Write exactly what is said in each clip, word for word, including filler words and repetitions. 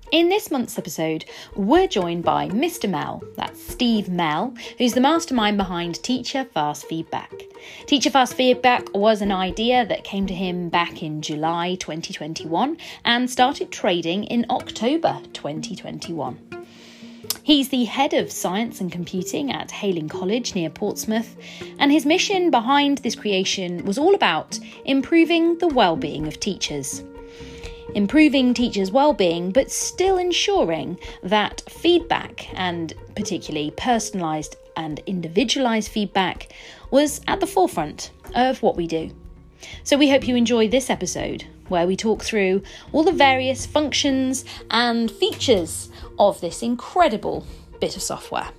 In this month's episode, we're joined by Mister Mell, that's Steve Mell, who's the mastermind behind Teacher Fast Feedback. Teacher Fast Feedback was an idea that came to him back in July twenty twenty-one and started trading in October twenty twenty-one. He's the head of science and computing at Hayling College near Portsmouth, and his mission behind this creation was all about improving the well-being of teachers. Improving teachers' well-being, but still ensuring that feedback, and particularly personalised and individualised feedback, was at the forefront of what we do. So we hope you enjoy this episode, where we talk through all the various functions and features of this incredible bit of software.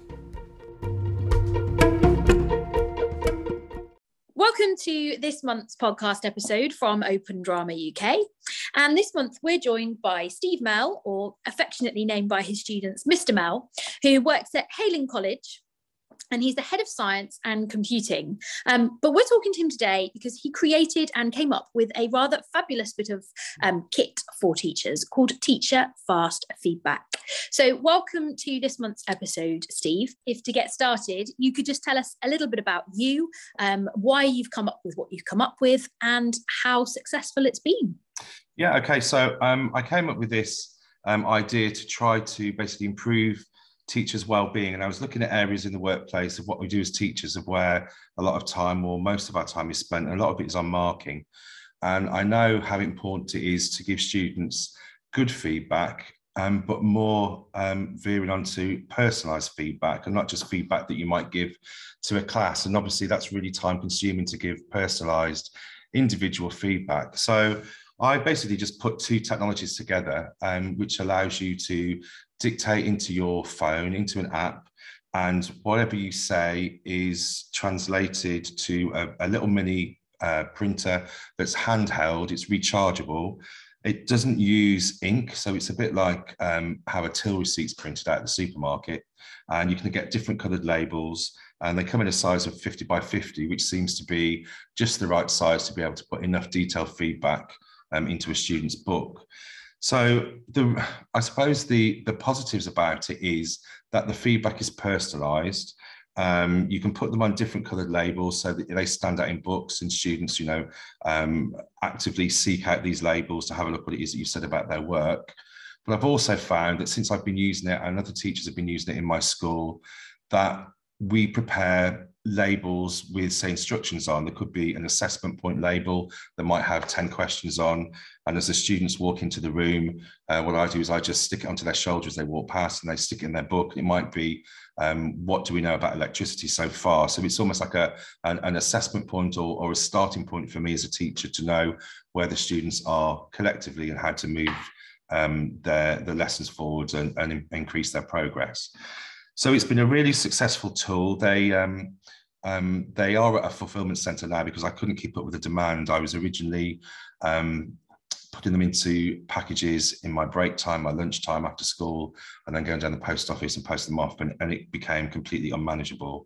Welcome to this month's podcast episode from Open Drama U K. And this month we're joined by Steve Mell, or affectionately named by his students Mister Mell, who works at Hayling College, and he's the head of science and computing. Um, but we're talking to him today because he created and came up with a rather fabulous bit of um, kit for teachers called Teacher Fast Feedback. So welcome to this month's episode, Steve. If to get started, you could just tell us a little bit about you, um, why you've come up with what you've come up with, and how successful it's been. Yeah, okay. So um, I came up with this um, idea to try to basically improve teachers' well-being, and I was looking at areas in the workplace of what we do as teachers, of where a lot of time, or most of our time, is spent, and a lot of it is on marking. And I know how important it is to give students good feedback, um, but more um, veering onto personalised feedback, and not just feedback that you might give to a class. And obviously that's really time-consuming to give personalised individual feedback. So I basically just put two technologies together, um, which allows you to dictate into your phone, into an app, and whatever you say is translated to a, a little mini uh, printer that's handheld. It's rechargeable. It doesn't use ink, so it's a bit like um, how a till receipt's printed out at the supermarket, and you can get different coloured labels, and they come in a size of fifty by fifty, which seems to be just the right size to be able to put enough detailed feedback um, into a student's book. So the, I suppose the, the positives about it is that the feedback is personalised. Um, you can put them on different coloured labels so that they stand out in books, and students, you know, um, actively seek out these labels to have a look what it is that you've said about their work. But I've also found that since I've been using it, and other teachers have been using it in my school, that we prepare labels with, say, instructions on. There could be an assessment point label that might have ten questions on, and as the students walk into the room, uh, what I do is I just stick it onto their shoulder as they walk past, and they stick it in their book. It might be, um, what do we know about electricity so far? So it's almost like a an, an assessment point, or, or a starting point for me as a teacher to know where the students are collectively and how to move um, their the lessons forward and, and increase their progress. So it's been a really successful tool. They um, um, they are at a fulfillment centre now because I couldn't keep up with the demand. I was originally um, putting them into packages in my break time, my lunch time after school, and then going down the post office and posting them off, and, and it became completely unmanageable.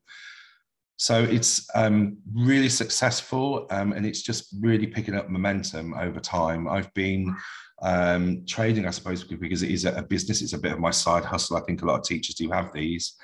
So it's um, really successful, um, and it's just really picking up momentum over time. I've been um, trading, I suppose, because it is a business. It's a bit of my side hustle. I think a lot of teachers do have these.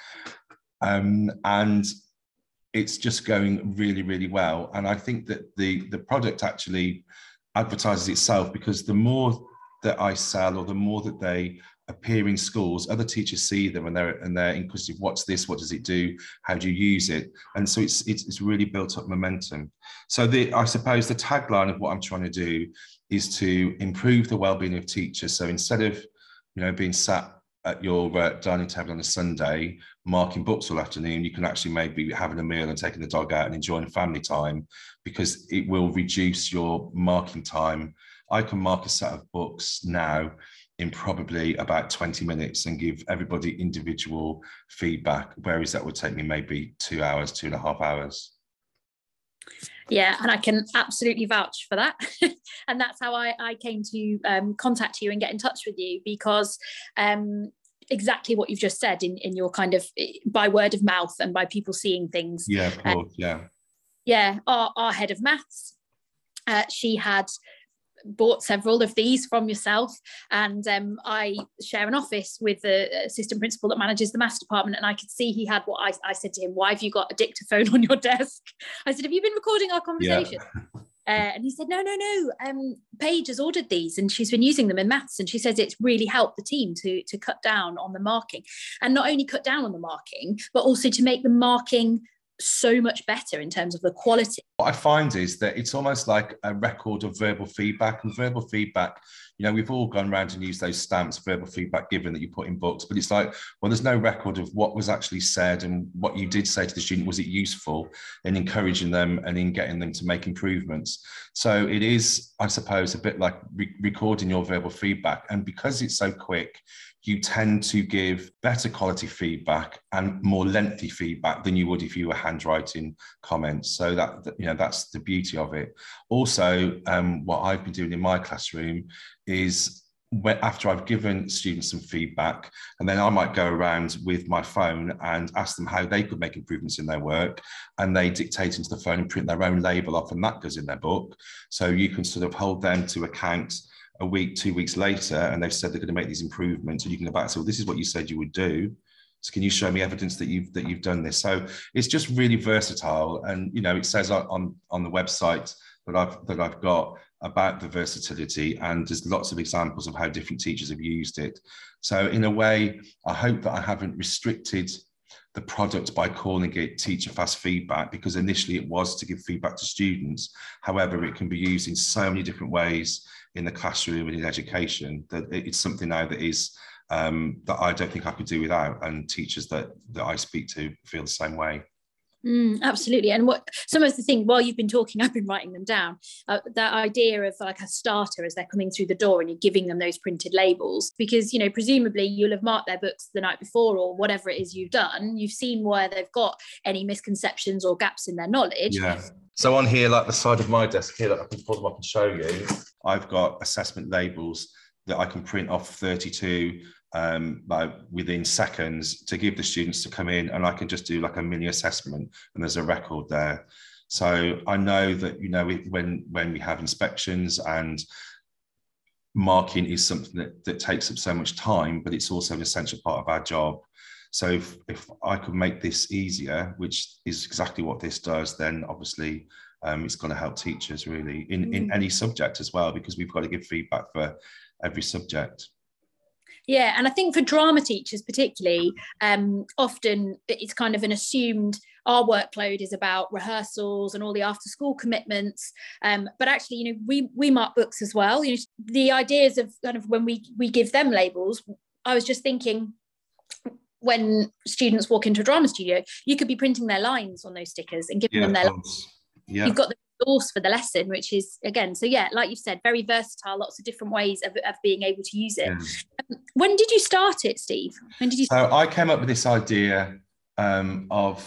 Um, and it's just going really, really well. And I think that the, the product actually advertises itself, because the more that I sell, or the more that they appear in schools, other teachers see them and they're and they're inquisitive. What's this? What does it do? How do you use it? And so it's it's, it's really built up momentum. So the I suppose the tagline of what I'm trying to do is to improve the well-being of teachers. So instead of, you know, being sat at your uh, dining table on a Sunday marking books all afternoon, you can actually maybe having a meal and taking the dog out and enjoying family time, because it will reduce your marking time. I can mark a set of books now in probably about twenty minutes and give everybody individual feedback, whereas that would take me maybe two hours, two and a half hours. Yeah, and I can absolutely vouch for that. And that's how I, I came to um, contact you and get in touch with you, because um, exactly what you've just said in, in your kind of, by word of mouth and by people seeing things. Yeah, of course, um, yeah. Yeah, our, our head of maths, uh, she had bought several of these from yourself, and um, I share an office with the assistant principal that manages the maths department, and I could see he had what I, I said to him, why have you got a dictaphone on your desk? I said, have you been recording our conversation? Yeah. Uh, and he said, no, no, no, um, Paige has ordered these and she's been using them in maths, and she says it's really helped the team to, to cut down on the marking, and not only cut down on the marking, but also to make the marking so much better in terms of the quality. What I find is that it's almost like a record of verbal feedback, and verbal feedback, you know, we've all gone around and used those stamps, verbal feedback given, that you put in books, but it's like, well, there's no record of what was actually said and what you did say to the student. Was it useful in encouraging them and in getting them to make improvements? So it is, I suppose, a bit like re- recording your verbal feedback. And because it's so quick, you tend to give better quality feedback and more lengthy feedback than you would if you were handwriting comments. So that, you know, that's the beauty of it. Also, um, what I've been doing in my classroom is, when, after I've given students some feedback, and then I might go around with my phone and ask them how they could make improvements in their work, and they dictate into the phone and print their own label off, and that goes in their book. So you can sort of hold them to account a week, two weeks later, and they've said they're going to make these improvements, and you can go back and say, well, this is what you said you would do. So can you show me evidence that you've that you've done this? So it's just really versatile. And, you know, it says on, on the website that I've that I've got about the versatility, and there's lots of examples of how different teachers have used it. So in a way, I hope that I haven't restricted the product by calling it Teacher Fast Feedback, because initially it was to give feedback to students. However, it can be used in so many different ways in the classroom and in education that it's something now that is um, that I don't think I could do without, and teachers that that I speak to feel the same way. Mm, absolutely. And what some of the things, while you've been talking, I've been writing them down. Uh, that idea of like a starter as they're coming through the door and you're giving them those printed labels, because, you know, presumably you'll have marked their books the night before, or whatever it is you've done. You've seen where they've got any misconceptions or gaps in their knowledge. Yeah. So on here, like the side of my desk here, that I can pull them up and show you, I've got assessment labels that I can print off thirty-two um, like within seconds to give the students to come in, and I can just do like a mini assessment, and there's a record there. So I know that, you know, it, when when we have inspections, and marking is something that, that takes up so much time, but it's also an essential part of our job. So if, if I could make this easier, which is exactly what this does, then obviously um, it's going to help teachers really in, in any subject as well, because we've got to give feedback for every subject. Yeah, and I think for drama teachers particularly, um, often it's kind of an assumed our workload is about rehearsals and all the after school commitments. Um, but actually, you know, we we mark books as well. You know, the ideas of kind of when we we give them labels, I was just thinking, when students walk into a drama studio, you could be printing their lines on those stickers and giving yeah, them their lines. Yeah. You've got the resource for the lesson, which is, again, so yeah, like you've said, very versatile, lots of different ways of, of being able to use it. Yeah. Um, when did you start it, Steve? When did you? So I came up with this idea um, of,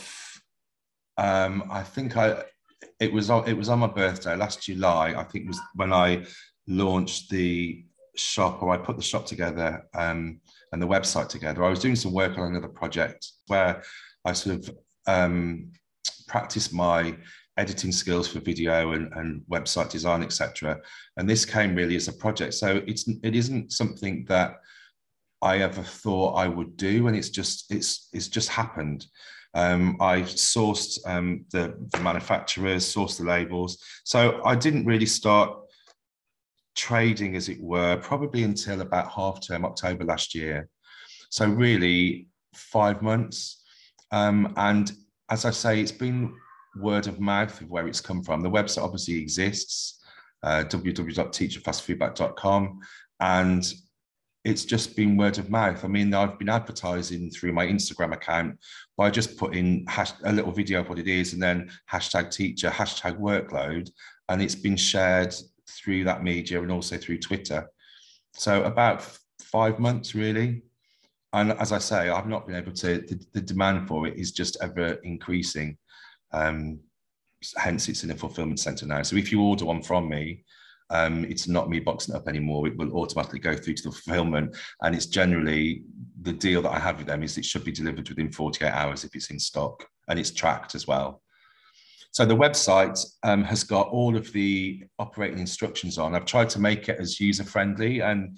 um, I think I, it was on, it was on my birthday last July. I think it was when I launched the shop, or I put the shop together um, and the website together. I was doing some work on another project where I sort of um, practiced my editing skills for video and, and website design, et cetera. And this came really as a project. So it's it isn't something that I ever thought I would do, and it's just it's it's just happened. Um, I sourced um, the, the manufacturers, sourced the labels. So I didn't really start trading, as it were, probably until about half term October last year. So really five months. Um, and as I say, it's been word of mouth of where it's come from. The website obviously exists, uh, w w w dot teacher fast feedback dot com, and it's just been word of mouth. I mean, I've been advertising through my Instagram account by just putting hash, a little video of what it is, and then hashtag teacher, hashtag workload, and it's been shared through that media and also through Twitter. So about five months really. And as I say, I've not been able to, the, the demand for it is just ever increasing. Um, hence it's in a fulfillment center now. So if you order one from me, um, it's not me boxing it up anymore. It will automatically go through to the fulfillment. And it's generally, the deal that I have with them is it should be delivered within forty-eight hours if it's in stock, and it's tracked as well. So the website um, has got all of the operating instructions on. I've tried to make it as user-friendly, and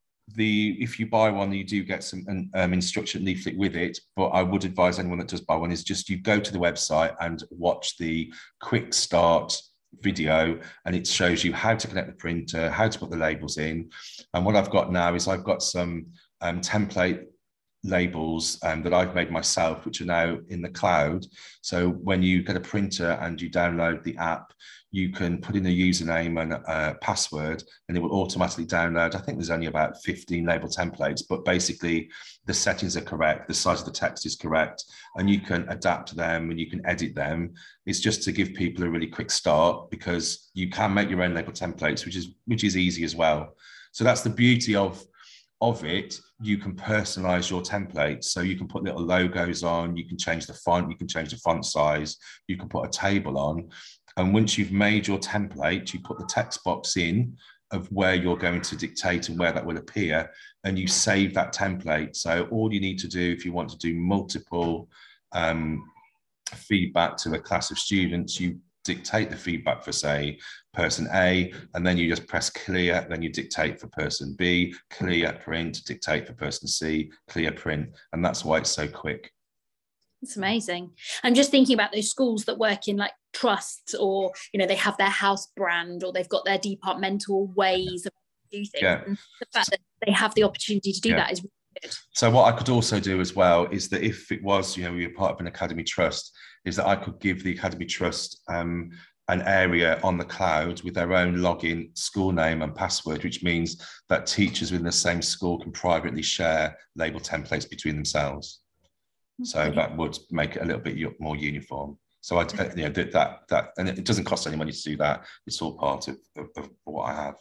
the if you buy one, you do get some um, instruction leaflet with it. But I would advise anyone that does buy one is just you go to the website and watch the quick start video, and it shows you how to connect the printer, how to put the labels in. And what I've got now is I've got some um, template labels um, that I've made myself, which are now in the cloud. So when you get a printer and you download the app, you can put in a username and a password, and it will automatically download. I think there's only about fifteen label templates, but basically the settings are correct, the size of the text is correct, and you can adapt them and you can edit them. It's just to give people a really quick start, because you can make your own label templates, which is which is easy as well. So that's the beauty of of it. You can personalize your templates, so you can put little logos on, you can change the font, you can change the font size, you can put a table on. And once you've made your template, you put the text box in of where you're going to dictate and where that will appear, and you save that template. So all you need to do if you want to do multiple um, feedback to a class of students, you dictate the feedback for, say, person A, and then you just press clear, then you dictate for person B, clear, print, dictate for person C, clear, print. And that's why it's so quick. It's amazing. I'm just thinking about those schools that work in like trusts, or, you know, they have their house brand, or they've got their departmental ways of doing things. Yeah. And the fact that they have the opportunity to do yeah. that is really good. So what I could also do as well is that if it was, you know, you're part of an academy trust, is that I could give the academy trust um, an area on the cloud with their own login, school name and password, which means that teachers within the same school can privately share label templates between themselves. So okay. that would make it a little bit more uniform. So I, you know, did that, that, and it doesn't cost any money to do that. It's all part of, of, of what I have.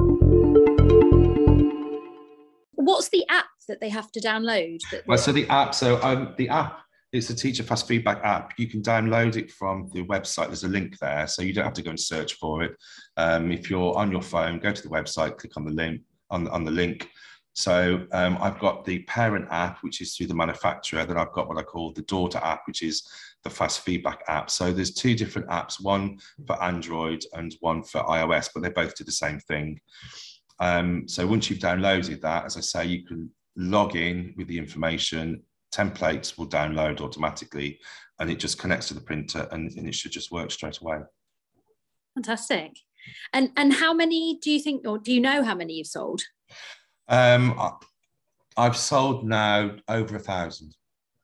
What's the app that they have to download? That well, so the app, so um, the app, it's a Teacher Fast Feedback app. You can download it from the website. There's a link there, so you don't have to go and search for it. Um, if you're on your phone, go to the website, click on the link, on, on the link. So um, I've got the parent app, which is through the manufacturer. Then I've got what I call the daughter app, which is the Fast Feedback app. So there's two different apps, one for Android and one for iOS, but they both do the same thing. Um, so once you've downloaded that, as I say, you can log in with the information. Templates will download automatically, and it just connects to the printer, and, and it should just work straight away. Fantastic. And and how many do you think, or do you know how many you've sold? Um, I've sold now over a thousand.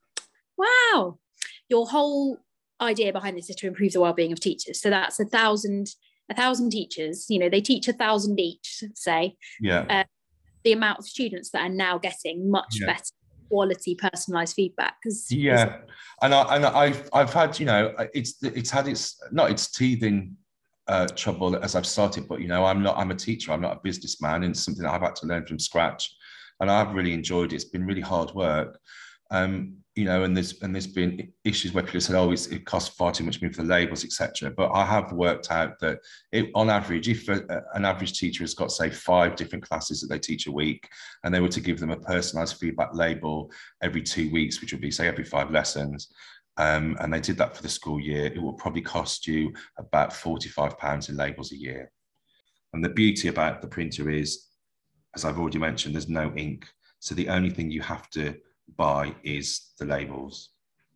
Wow. Your whole idea behind this is to improve the well-being of teachers. So that's a thousand, a thousand teachers, you know, they teach a thousand each, say. Yeah. Uh, the amount of students that are now getting much yeah. better quality personalized feedback. Yeah. And, I, and I've, I've had, you know, it's, it's had its, not its teething Uh, trouble as I've started, but you know, I'm not, I'm a teacher, I'm not a businessman, and it's something that I've had to learn from scratch, and I've really enjoyed it. It's been really hard work, um, you know, and there's and there's been issues where people said, oh, it's, it costs far too much money for the labels, et cetera. But I have worked out that it, on average, if a, an average teacher has got, say, five different classes that they teach a week, and they were to give them a personalised feedback label every two weeks, which would be, say, every five lessons, Um, and they did that for the school year, it will probably cost you about forty-five pounds in labels a year. And the beauty about the printer is, as I've already mentioned, there's no ink. So the only thing you have to buy is the labels.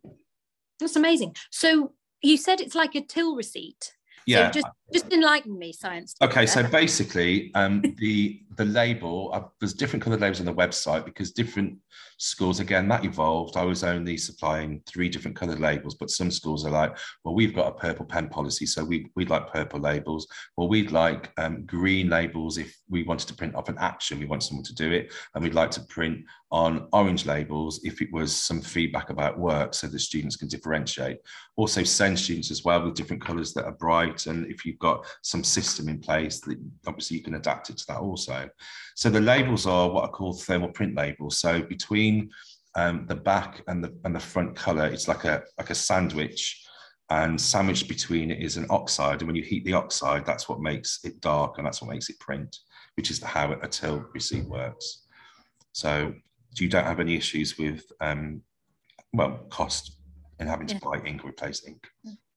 That's amazing. So you said it's like a till receipt. Yeah. So just, just enlighten me, science. Okay, so basically, um, the the label, uh, there's different coloured labels on the website because different schools, again, that evolved. I was only supplying three different coloured labels, but some schools are like, well, we've got a purple pen policy, so we, we'd like purple labels. Well, we'd like um, green labels if we wanted to print off an action, we want someone to do it. And we'd like to print on orange labels if it was some feedback about work so the students can differentiate. Also send students as well with different colours that are bright, and if you've got some system in place, that obviously you can adapt it to that also. So the labels are what are called thermal print labels. So between um, the back and the and the front colour, it's like a like a sandwich, and sandwiched between it is an oxide. And when you heat the oxide, that's what makes it dark, and that's what makes it print, which is how a till receipt works. So you don't have any issues with um, well, cost in having to yeah. buy ink or replace ink. Oh,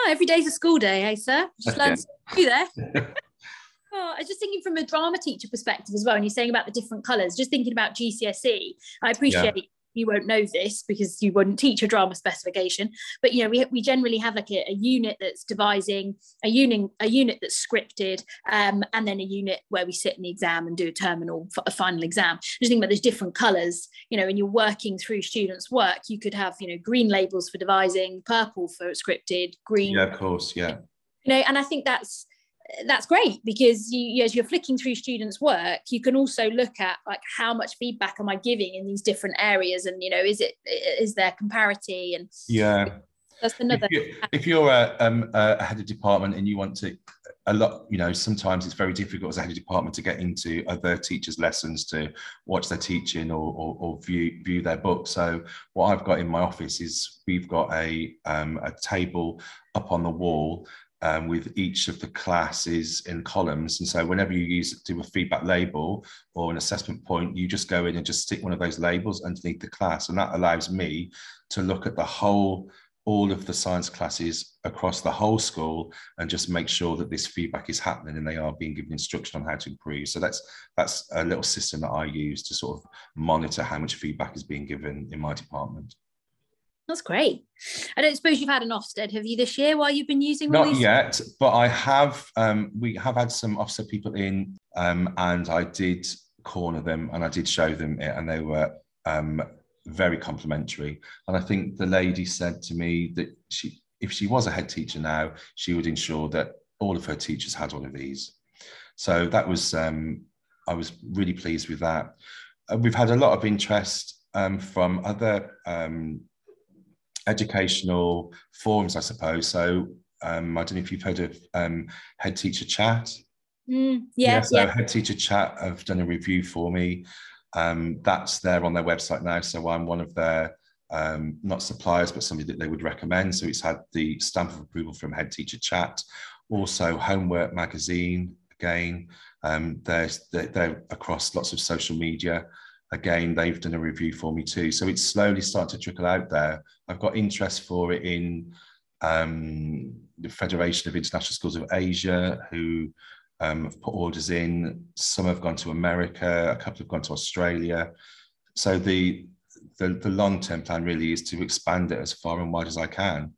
Oh, every day's a school day, hey, sir? Just learn Yeah. to do there. Oh, I was just thinking from a drama teacher perspective as well, and you're saying about the different colours, just thinking about G C S E, I appreciate Yeah. you won't know this because you wouldn't teach a drama specification, but you know, we, we generally have like a, a unit that's devising, a unit, a unit that's scripted, um, and then a unit where we sit in the exam and do a terminal, a final exam. Just think about those different colours, you know, when you're working through students' work, you could have, you know, green labels for devising, purple for scripted, green. Yeah, of course, yeah. You know, and I think that's, that's great because you, as you're flicking through students' work, you can also look at like how much feedback am I giving in these different areas, and you know, is it is there comparity, and yeah, that's another. If you're, if you're a, um, a head of department and you want to, a lot, you know, sometimes it's very difficult as a head of department to get into other teachers' lessons to watch their teaching or, or, or view view their book. So what I've got in my office is we've got a um, a table up on the wall. Um, with each of the classes in columns, and so whenever you use do a feedback label or an assessment point, you just go in and just stick one of those labels underneath the class, and that allows me to look at the whole, all of the science classes across the whole school, and just make sure that this feedback is happening and they are being given instruction on how to improve. So that's that's a little system that I use to sort of monitor how much feedback is being given in my department. That's great. I don't suppose you've had an Ofsted, have you, this year while you've been using all Not these? yet, but I have. Um, we have had some Ofsted people in, um, and I did corner them and I did show them it, and they were um, very complimentary. And I think the lady said to me that she, if she was a head teacher now, she would ensure that all of her teachers had one of these. So that was, um, I was really pleased with that. Uh, we've had a lot of interest um, from other um, educational forums, I suppose. So um, I don't know if you've heard of um, Head Teacher Chat. Mm, yeah, yeah, so yeah. Head Teacher Chat have done a review for me. Um, that's there on their website now. So I'm one of their, um, not suppliers, but somebody that they would recommend. So it's had the stamp of approval from Head Teacher Chat. Also Homework Magazine, again, um, they're, they're across lots of social media. Again, they've done a review for me too. So it's slowly starting to trickle out there. I've got interest for it in um, the Federation of International Schools of Asia, who um, have put orders in. Some have gone to America, a couple have gone to Australia. So the, the, the long-term plan really is to expand it as far and wide as I can.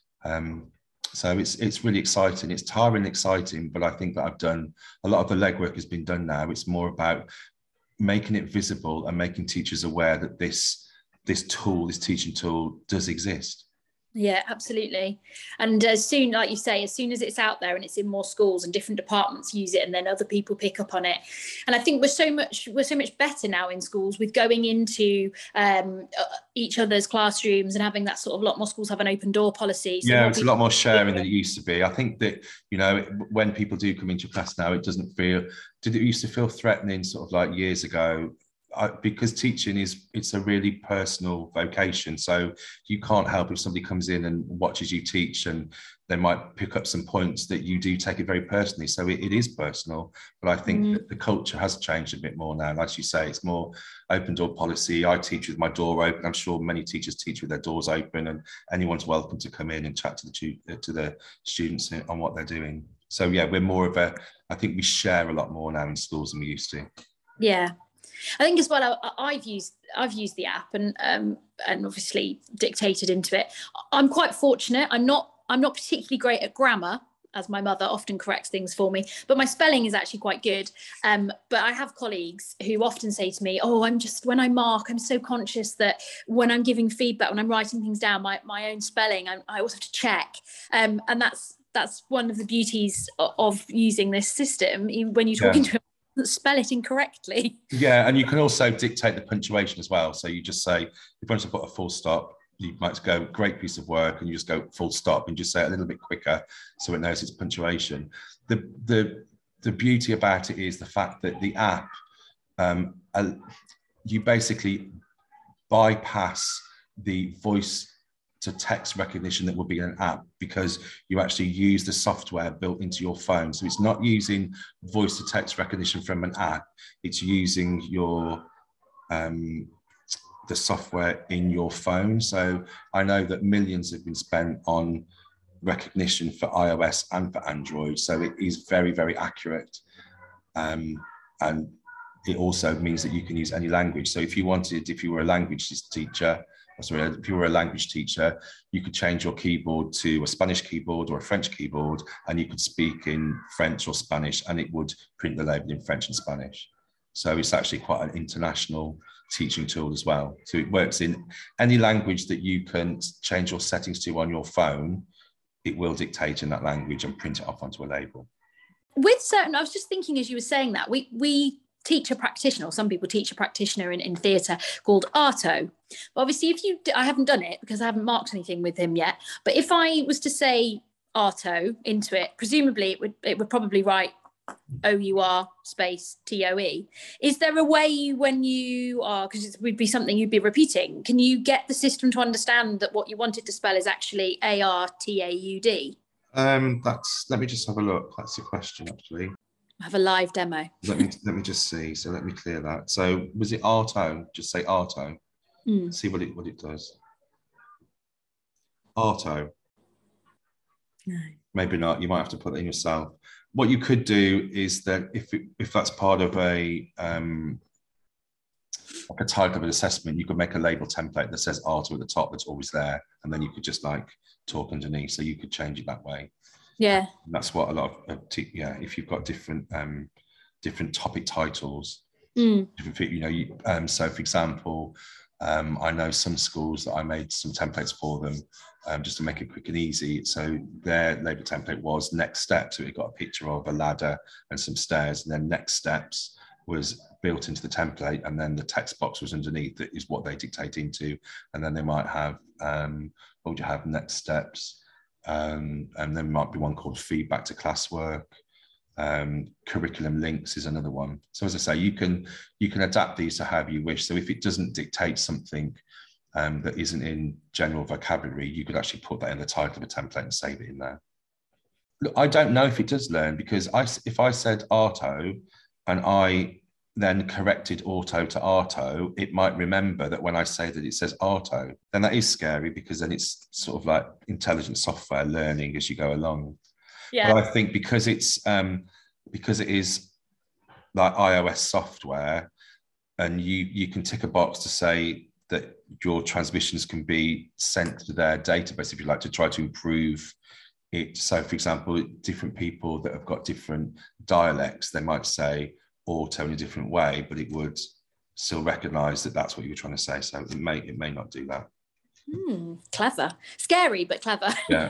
Um, so it's, it's really exciting. It's tiring and exciting, but I think that I've done, a lot of the legwork has been done now. It's more about making it visible and making teachers aware that this this tool, this teaching tool, does exist. Yeah, absolutely. And as soon, like you say, as soon as it's out there and it's in more schools and different departments use it, and then other people pick up on it. And I think we're so much we're so much better now in schools with going into um, each other's classrooms and having that sort of, lot more schools have an open door policy. So yeah, it's a lot more sharing than it used to be. I think that, you know, when people do come into class now, it doesn't feel, did it used to feel threatening sort of like years ago? I, because teaching is, it's a really personal vocation. So you can't help if somebody comes in and watches you teach, and they might pick up some points that you do take it very personally. So it, it is personal, but I think mm. that the culture has changed a bit more now. As you say, it's more open door policy. I teach with my door open. I'm sure many teachers teach with their doors open, and anyone's welcome to come in and chat to the, to the students on what they're doing. So yeah, we're more of a, I think we share a lot more now in schools than we used to. Yeah. I think as well, I, I've used I've used the app and um, and obviously dictated into it. I'm quite fortunate. I'm not I'm not particularly great at grammar, as my mother often corrects things for me, but my spelling is actually quite good. Um, but I have colleagues who often say to me, "Oh, I'm just when I mark, I'm so conscious that when I'm giving feedback, when I'm writing things down, my my own spelling, I, I also have to check." Um, and that's that's one of the beauties of, of using this system. When you're talking yeah. to spell it incorrectly. Yeah, and you can also dictate the punctuation as well. So you just say, if you want to put a full stop, you might go, great piece of work, and you just go full stop and just say it a little bit quicker so it knows its punctuation. The the the beauty about it is the fact that the app, um, uh, you basically bypass the voice to text recognition that would be in an app, because you actually use the software built into your phone. So it's not using voice to text recognition from an app, it's using your um, the software in your phone. So I know that millions have been spent on recognition for iOS and for Android. So it is very, very accurate. Um, and it also means that you can use any language. So if you wanted, if you were a language teacher, sorry, if you were a language teacher, you could change your keyboard to a Spanish keyboard or a French keyboard, and you could speak in French or Spanish, and it would print the label in French and Spanish. So it's actually quite an international teaching tool as well. So it works in any language that you can change your settings to on your phone. It will dictate in that language and print it off onto a label. With certain, I was just thinking as you were saying that, we we teach a practitioner, or some people teach a practitioner in, in theatre called Arto. But obviously, if you, I haven't done it because I haven't marked anything with him yet. But if I was to say Arto into it, presumably it would it would probably write O U R space T O E. Is there a way when you are, because it would be something you'd be repeating, can you get the system to understand that what you wanted to spell is actually A R T A U D? Um, that's, let me just have a look. That's the question, actually. I have a live demo. Let me let me just see. So let me clear that. So was it Arto? Just say Arto. Mm. See what it what it does. Arto. No. Maybe not. You might have to put that in yourself. What you could do is that if it, if that's part of a um, like a type of an assessment, you could make a label template that says Arto at the top. That's always there, and then you could just like talk underneath. So you could change it that way. Yeah, and that's what a lot of yeah. If you've got different um, different topic titles, mm. different you know. You, um, so for example, um, I know some schools that I made some templates for them um, just to make it quick and easy. So their label template was next steps. So it got a picture of a ladder and some stairs, and then next steps was built into the template, and then the text box was underneath that is what they dictate into, and then they might have um, what would you have next steps. Um, and there might be one called feedback to classwork. Um, curriculum links is another one. So as I say, you can you can adapt these to however you wish. So if it doesn't dictate something um, that isn't in general vocabulary, you could actually put that in the title of a template and save it in there. Look, I don't know if it does learn, because I, if I said Arto and I then corrected auto to Arto, it might remember that when I say that it says Arto, then that is scary, because then it's sort of like intelligent software learning as you go along. Yeah. But I think because it's um, because it is like iOS software, and you you can tick a box to say that your transmissions can be sent to their database if you like to try to improve it. So, for example, different people that have got different dialects, they might say Auto in a different way, but it would still recognize that that's what you were trying to say. So it may it may not do that. Hmm, clever. Scary, but clever. Yeah.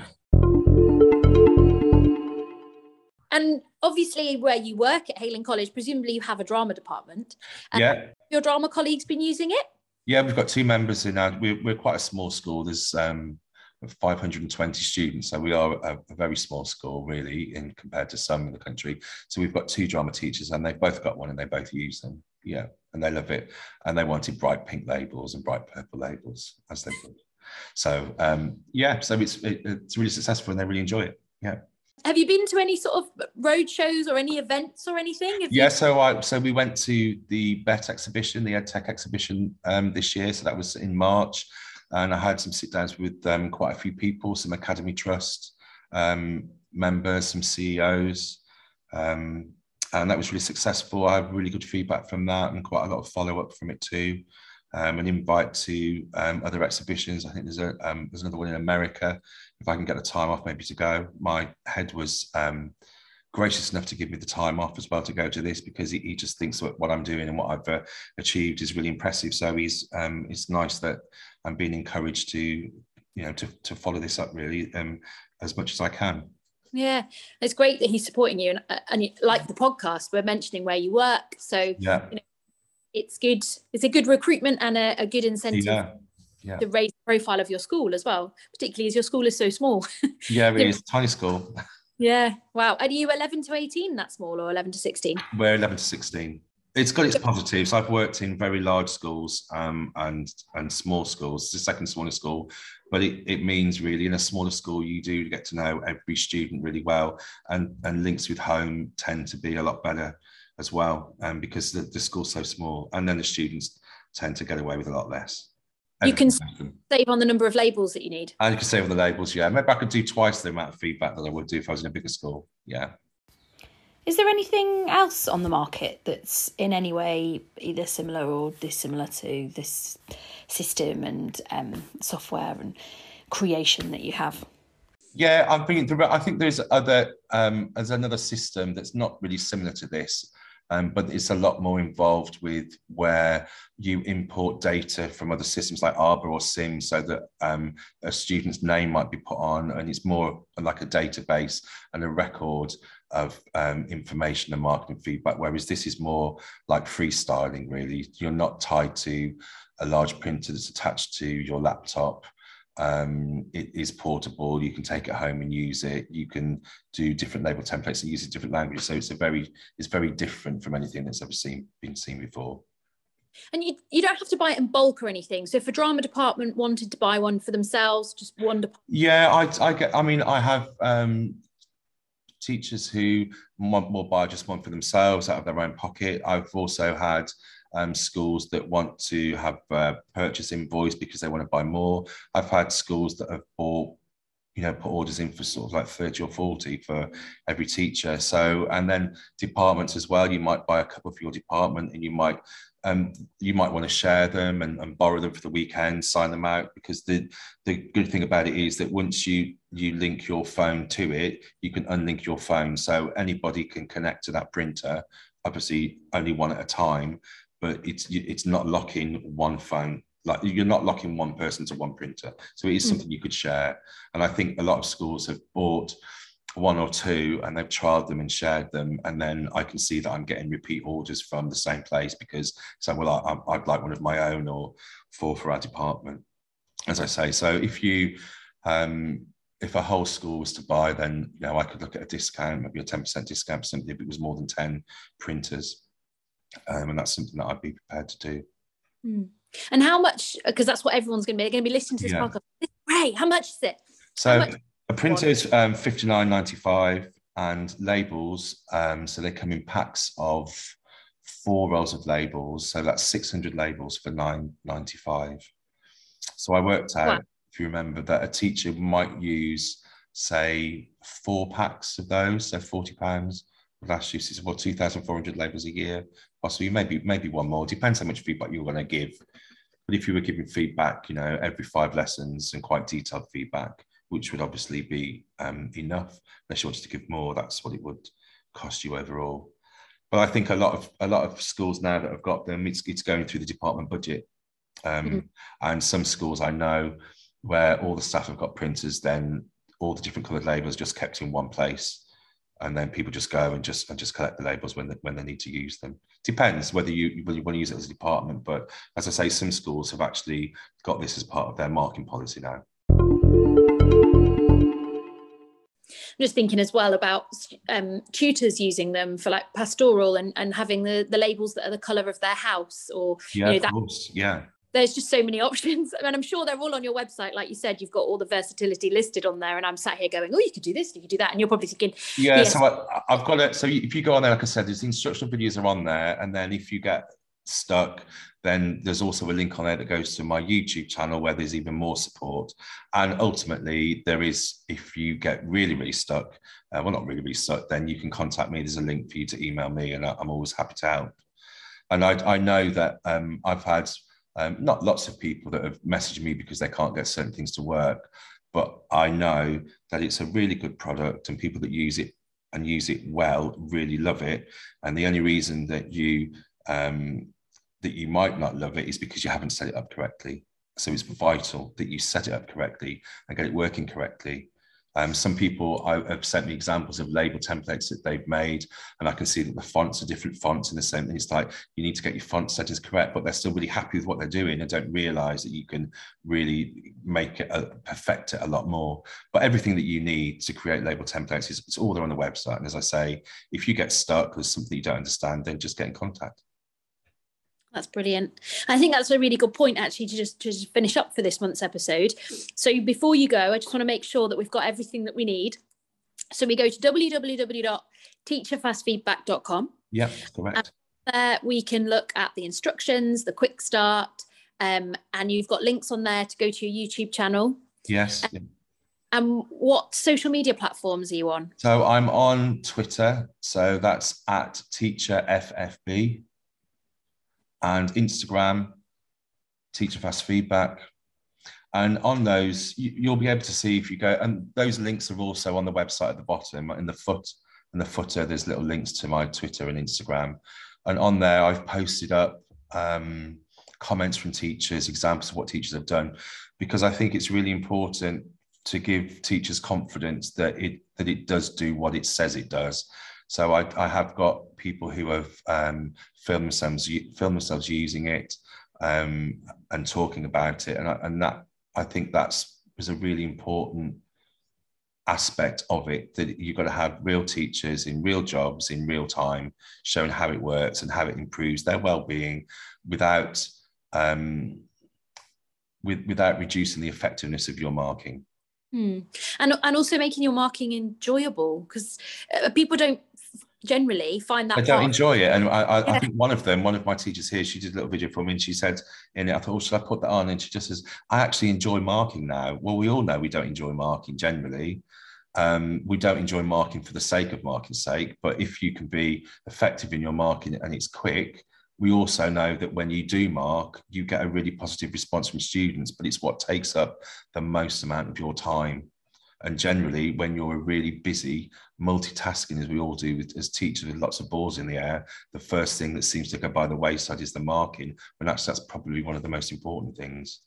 And obviously where you work at Hayling College, presumably you have a drama department. And yeah. Have your drama colleagues been using it? Yeah, we've got two members in our, we're, we're quite a small school. There's um, five hundred twenty students. So we are a, a very small school, really, in compared to some in the country. So we've got two drama teachers, and they've both got one, and they both use them. Yeah, and they love it. And they wanted bright pink labels and bright purple labels, as they would. So um, yeah, so it's it, it's really successful, and they really enjoy it. Yeah. Have you been to any sort of road shows or any events or anything? Have yeah, you... so I so we went to the B E T exhibition, the EdTech exhibition um, this year. So that was in March. And I had some sit downs with um, quite a few people, some Academy Trust um, members, some C E Os. Um, and that was really successful. I have really good feedback from that, and quite a lot of follow up from it too. Um, an invite to um, other exhibitions. I think there's a um, there's another one in America. If I can get the time off, maybe to go. My head was um, gracious enough to give me the time off as well to go to this, because he, he just thinks what, what I'm doing and what I've uh, achieved is really impressive. So he's um, it's nice that I'm being encouraged to, you know, to to follow this up really um, as much as I can. Yeah, it's great that he's supporting you, and and like the podcast, we're mentioning where you work, so yeah, you know, it's good. It's a good recruitment and a, a good incentive. Yeah. Yeah. To raise the profile of your school as well, particularly as your school is so small. Yeah, really, it's a tiny school. Yeah, wow. Are you eleven to eighteen that small, or eleven to sixteen? We're eleven to sixteen. It's got its positives. I've worked in very large schools um, and and small schools. It's the second smallest school, but it, it means really in a smaller school you do get to know every student really well, and, and links with home tend to be a lot better as well, um, because the, the school's so small, and then the students tend to get away with a lot less. You can save on the number of labels that you need. And you can save on the labels, yeah. Maybe I could do twice the amount of feedback that I would do if I was in a bigger school, yeah. Is there anything else on the market that's in any way either similar or dissimilar to this system and um, software and creation that you have? Yeah, I think I think there's other um, there's another system that's not really similar to this, um, but it's a lot more involved with where you import data from other systems like Arbor or Sim, so that um, a student's name might be put on, and it's more like a database and a record of um, information and marketing feedback, whereas this is more like freestyling, really. You're not tied to a large printer that's attached to your laptop. Um, it is portable. You can take it home and use it. You can do different label templates and use it in different languages. So it's a very, it's very different from anything that's ever seen been seen before. And you, you don't have to buy it in bulk or anything. So if a drama department wanted to buy one for themselves, just one department. Yeah, I, I get. I mean, I have um, teachers who want more buy just one for themselves out of their own pocket. I've also had Um, schools that want to have a purchase invoice because they want to buy more. I've had schools that have bought, you know, put orders in for sort of like thirty or forty for every teacher. So, and then departments as well, you might buy a couple for your department, and you might um, you might want to share them and, and borrow them for the weekend, sign them out, because the, the good thing about it is that once you, you link your phone to it, you can unlink your phone. So anybody can connect to that printer, obviously only one at a time, but it's it's not locking one phone. Like, you're not locking one person to one printer. So it is something you could share. And I think a lot of schools have bought one or two and they've trialed them and shared them. And then I can see that I'm getting repeat orders from the same place because, so, well, I, I'd like one of my own or four for our department, as I say. So if you, um, if a whole school was to buy, then, you know, I could look at a discount, maybe a ten percent discount, simply if it was more than ten printers. Um, and that's something that I'd be prepared to do. Mm. And how much, because that's what everyone's going to be, they're going to be listening to this yeah. podcast. It's great. How much is it? So a printer is um, fifty-nine ninety-five, and labels, um, so they come in packs of four rolls of labels. So that's six hundred labels for nine ninety-five. So I worked out, wow. if you remember, that a teacher might use, say, four packs of those, so forty pounds. Last year, it's about two thousand four hundred labels a year, possibly, maybe maybe one more. Depends how much feedback you're going to give. But if you were giving feedback, you know, every five lessons and quite detailed feedback, which would obviously be um, enough, unless you wanted to give more, that's what it would cost you overall. But I think a lot of a lot of schools now that have got them, it's it's going through the department budget, um, mm-hmm. and some schools I know where all the staff have got printers, then all the different coloured labels just kept in one place. And then people just go and just and just collect the labels when they, when they need to use them. Depends whether you, whether you want to use it as a department. But as I say, some schools have actually got this as part of their marking policy now. I'm just thinking as well about um, tutors using them for like pastoral and, and having the, the labels that are the colour of their house, or yeah, you know, of that, course, yeah. There's just so many options. I mean, I'm sure they're all on your website. Like you said, you've got all the versatility listed on there, and I'm sat here going, oh, you could do this, you could do that. And you're probably thinking, yeah, yes. So I, I've got it. So if you go on there, like I said, there's the instructional videos are on there. And then if you get stuck, then there's also a link on there that goes to my YouTube channel where there's even more support. And ultimately there is, if you get really, really stuck, uh, well, not really, really stuck, then you can contact me. There's a link for you to email me, and I'm always happy to help. And I, I know that um, I've had, Um, not lots of people that have messaged me because they can't get certain things to work, but I know that it's a really good product, and people that use it and use it well really love it. And the only reason that you um, that you might not love it is because you haven't set it up correctly. So it's vital that you set it up correctly and get it working correctly. Um, some people have sent me examples of label templates that they've made, and I can see that the fonts are different fonts in the same thing. It's like you need to get your font settings correct, but they're still really happy with what they're doing and don't realize that you can really make it, uh, perfect it a lot more. But everything that you need to create label templates is it's all there on the website. And as I say, if you get stuck with something you don't understand, then just get in contact. That's brilliant. I think that's a really good point, actually, to just to just finish up for this month's episode. So before you go, I just want to make sure that we've got everything that we need. So we go to w w w dot teacher fast feedback dot com. Yeah, correct. And there we can look at the instructions, the quick start, Um, and you've got links on there to go to your YouTube channel. Yes. Um, and what social media platforms are you on? So I'm on Twitter. So that's at Teacher F F B. And Instagram, Teacher Fast Feedback. And on those, you, you'll be able to see if you go, and those links are also on the website at the bottom. In the foot, in the footer, there's little links to my Twitter and Instagram. And on there, I've posted up um, comments from teachers, examples of what teachers have done, because I think it's really important to give teachers confidence that it that it does do what it says it does. So I, I have got people who have um, filmed themselves filmed themselves using it um, and talking about it, and I, and that I think that's was a really important aspect of it, that you've got to have real teachers in real jobs in real time showing how it works and how it improves their well-being without um, with, without reducing the effectiveness of your marking. Hmm. And, and also making your marking enjoyable, because uh, people don't generally find that I don't part. enjoy it. And I, I, yeah. I think one of them, one of my teachers here, she did a little video for me and she said in it, I thought, oh, should I put that on? And she just says, I actually enjoy marking now. Well, we all know we don't enjoy marking generally. Um, we don't enjoy marking for the sake of marking's sake, but if you can be effective in your marking and it's quick, we also know that when you do mark, you get a really positive response from students, but it's what takes up the most amount of your time. And generally, when you're really busy, multitasking, as we all do with, as teachers with lots of balls in the air, the first thing that seems to go by the wayside is the marking, and actually that's probably one of the most important things.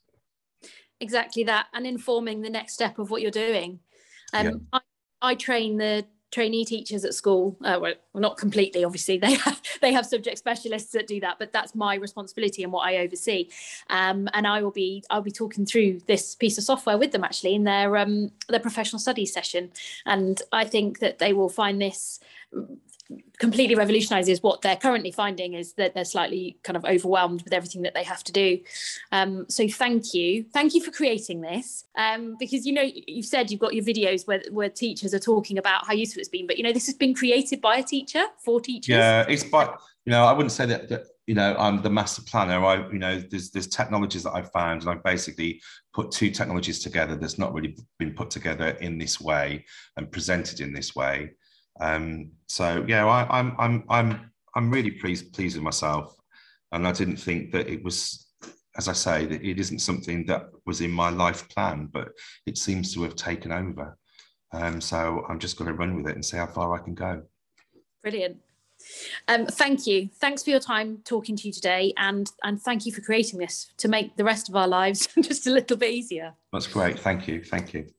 Exactly that, and informing the next step of what you're doing. Um, Yeah. I, I train the trainee teachers at school. Uh, well, not completely, obviously. They have they have subject specialists that do that, but that's my responsibility and what I oversee. Um, and I will be I'll be talking through this piece of software with them actually in their um, their professional studies session. And I think that they will find this completely revolutionises what they're currently finding, is that they're slightly kind of overwhelmed with everything that they have to do. Um, so thank you. Thank you for creating this. Um, because, you know, you've said you've got your videos where, where teachers are talking about how useful it's been, but, you know, this has been created by a teacher for teachers. Yeah, it's by, you know, I wouldn't say that, that you know, I'm the master planner. I, you know, there's there's technologies that I've found, and I've basically put two technologies together that's not really been put together in this way and presented in this way. Um, so yeah, I, I'm I'm I'm I'm really pleased pleased with myself, and I didn't think that it was, as I say, that it isn't something that was in my life plan, but it seems to have taken over. Um, so I'm just going to run with it and see how far I can go. Brilliant. Um, thank you. Thanks for your time talking to you today, and and thank you for creating this to make the rest of our lives just a little bit easier. That's great. Thank you. Thank you.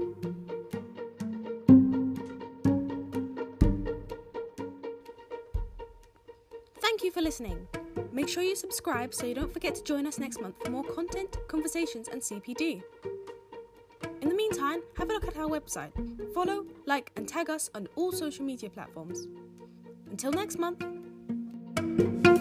Thank you for listening. Make sure you subscribe so you don't forget to join us next month for more content, conversations and C P D. In the meantime, have a look at our website. Follow, like and tag us on all social media platforms. Until next month.